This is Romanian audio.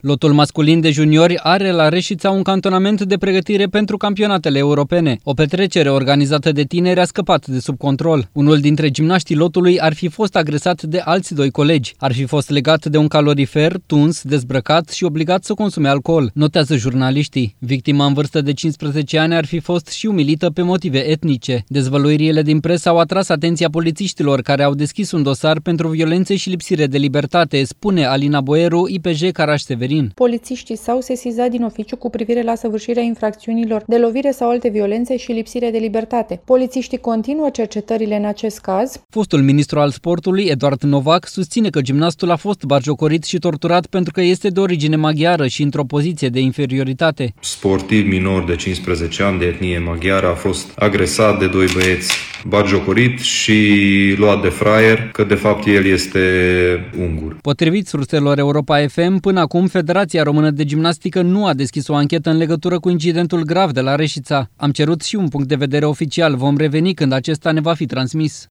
Lotul masculin de juniori are la Reșița un cantonament de pregătire pentru campionatele europene. O petrecere organizată de tineri a scăpat de sub control. Unul dintre gimnaștii lotului ar fi fost agresat de alți doi colegi. Ar fi fost legat de un calorifer, tuns, dezbrăcat și obligat să consume alcool, notează jurnaliștii. Victima în vârstă de 15 ani ar fi fost și umilită pe motive etnice. Dezvăluirile din presă au atras atenția polițiștilor care au deschis un dosar pentru violențe și lipsire de libertate, spune Alina Boieru, IPJ Caraș-Severin. Polițiștii s-au sesizat din oficiu cu privire la săvârșirea infracțiunilor de lovire sau alte violențe și lipsire de libertate. Polițiștii continuă cercetările în acest caz. Fostul ministru al sportului, Eduard Novac, susține că gimnastul a fost batjocorit și torturat pentru că este de origine maghiară și într-o poziție de inferioritate. Sportiv minor de 15 ani de etnie maghiară a fost agresat de doi băieți, batjocorit și luat de fraier, că de fapt el este ungur. Potrivit surselor Europa FM, până acum Federația Română de Gimnastică nu a deschis o anchetă în legătură cu incidentul grav de la Reșița. Am cerut și un punct de vedere oficial, vom reveni când acesta ne va fi transmis.